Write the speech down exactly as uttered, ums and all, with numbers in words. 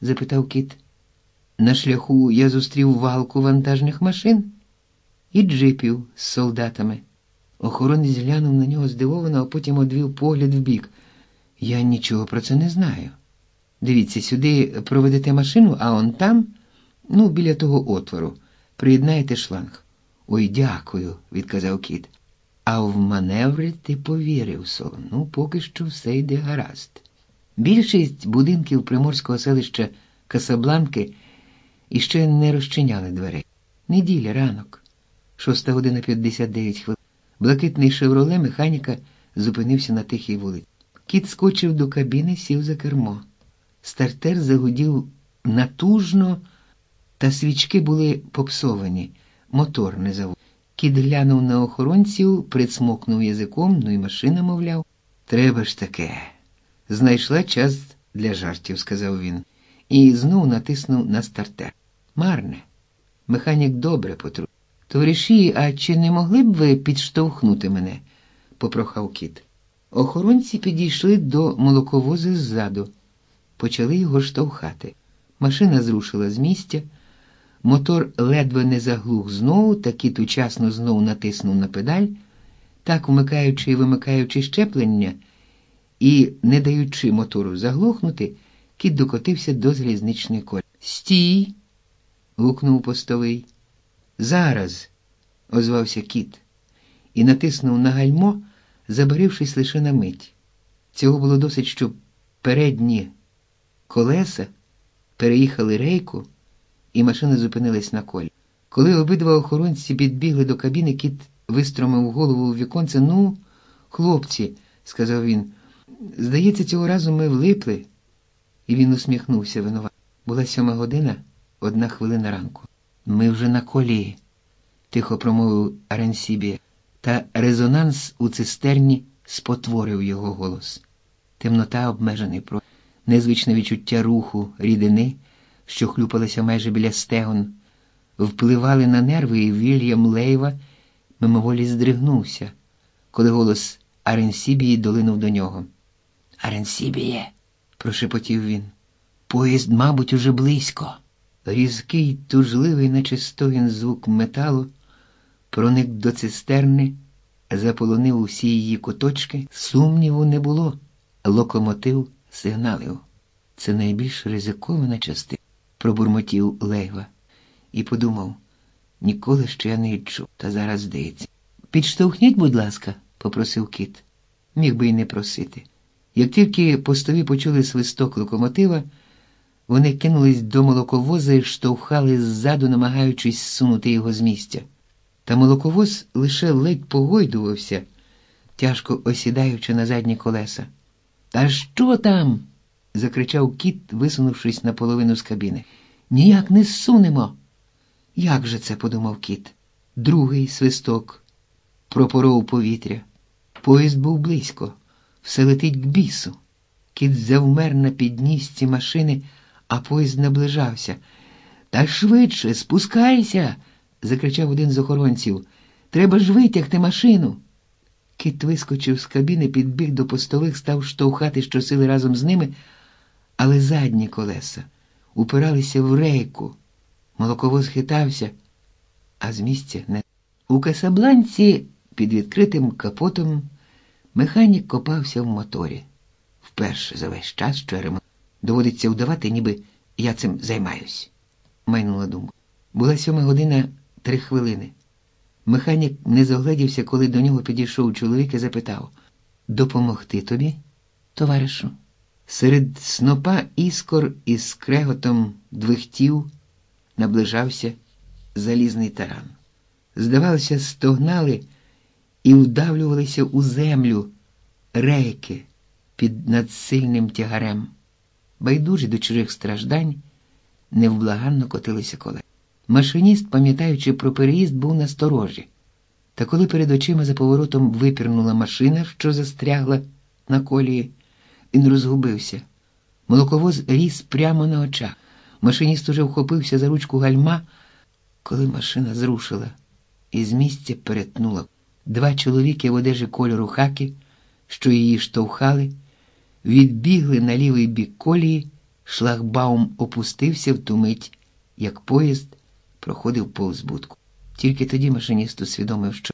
запитав кіт. На шляху я зустрів валку вантажних машин і джипів з солдатами. Охоронець глянув на нього здивовано, а потім одвів погляд вбік. Я нічого про це не знаю. Дивіться, сюди проведете машину, а он там, ну, біля того отвору, приєднаєте шланг. Ой, дякую, відказав кіт. А в маневри ти повірив, Соло. Ну, поки що все йде гаразд. Більшість будинків приморського селища Касабланки іще не розчиняли дверей. Неділя, ранок. Шоста година п'ятдесят дев'ять хвилин. Блакитний «Шевроле» механіка зупинився на тихій вулиці. Кіт скочив до кабіни, сів за кермо. Стартер загудів натужно, та свічки були попсовані. Мотор не заводив. Кіт глянув на охоронців, прицмокнув язиком, ну і машина, мовляв. Треба ж таке. Знайшла час для жартів, сказав він. І знов натиснув на стартер. Марне. Механік добре потрусив. Товариші, а чи не могли б ви підштовхнути мене? Попрохав кіт. Охоронці підійшли до молоковоза ззаду. Почали його штовхати. Машина зрушила з місця. Мотор ледве не заглух знову, та кіт учасно знову натиснув на педаль, так вмикаючи і вимикаючи щеплення, і, не даючи мотору заглохнути, кіт докотився до залізничної колії. «Стій!» – гукнув постовий. «Зараз!» – озвався кіт і натиснув на гальмо, забарившись лише на мить. Цього було досить, щоб передні колеса переїхали рейку, і машина зупинилась на колі. Коли обидва охоронці підбігли до кабіни, кіт вистромив голову у віконце. «Ну, хлопці», – сказав він, – «здається, цього разу ми влипли». І він усміхнувся винувато. Була сьома година, одна хвилина ранку. «Ми вже на колії», – тихо промовив Аренсібі, та резонанс у цистерні спотворив його голос. Темнота, обмежений простір, незвичне відчуття руху, рідини, що хлюпалися майже біля стегон, впливали на нерви, і Вільям Лейва мимоволі здригнувся, коли голос Аренсібії долинув до нього. «Аренсібіє!» – прошепотів він. «Поїзд, мабуть, уже близько». Різкий, тужливий, наче стогін звук металу проник до цистерни, заполонив усі її куточки. Сумніву не було. Локомотив сигналив. «Це найбільш ризикована частина», – пробурмотів Лейва. І подумав, ніколи ще я не відчув, та зараз здається. «Підштовхніть, будь ласка», – попросив кіт. Міг би й не просити. Як тільки постові почули свисток локомотива, вони кинулись до молоковоза і штовхали ззаду, намагаючись зсунути його з місця. Та молоковоз лише ледь погойдувався, тяжко осідаючи на задні колеса. «Та що там?» – закричав кіт, висунувшись наполовину з кабіни. «Ніяк не зсунемо!» «Як же це?» – подумав кіт. Другий свисток пропоров повітря. Поїзд був близько. Все летить к бісу. Кіт завмер на підніжці машини, а поїзд наближався. «Та швидше, спускайся!» – закричав один з охоронців. «Треба ж витягти машину!» Кіт вискочив з кабіни, підбіг до постових, став штовхати щосили разом з ними, але задні колеса упиралися в рейку. Молоковоз хитався, а з місця не. У Касабланці під відкритим капотом механік копався в моторі. Вперше за весь час, що я ремонт. Доводиться вдавати, ніби я цим займаюсь, майнула думка. Була сьома година три хвилини. Механік не зогледівся, коли до нього підійшов чоловік і запитав: «Допомогти тобі, товаришу?» Серед снопа іскор із скреготом двихтів наближався залізний таран. Здавалося, стогнали і вдавлювалися у землю рейки під надсильним тягарем. Байдужі до чужих страждань невблаганно котилися колеса. Машиніст, пам'ятаючи про переїзд, був насторожі. Та коли перед очима за поворотом випірнула машина, що застрягла на колії, він розгубився. Молоковоз ріс прямо на очах. Машиніст уже вхопився за ручку гальма, коли машина зрушила і з місця перетнула. Два чоловіки в одежі кольору хакі, що її штовхали, відбігли на лівий бік колії Шлагбаум опустився в ту мить, як поїзд проходив повз будку. Тільки тоді машиніст усвідомив, що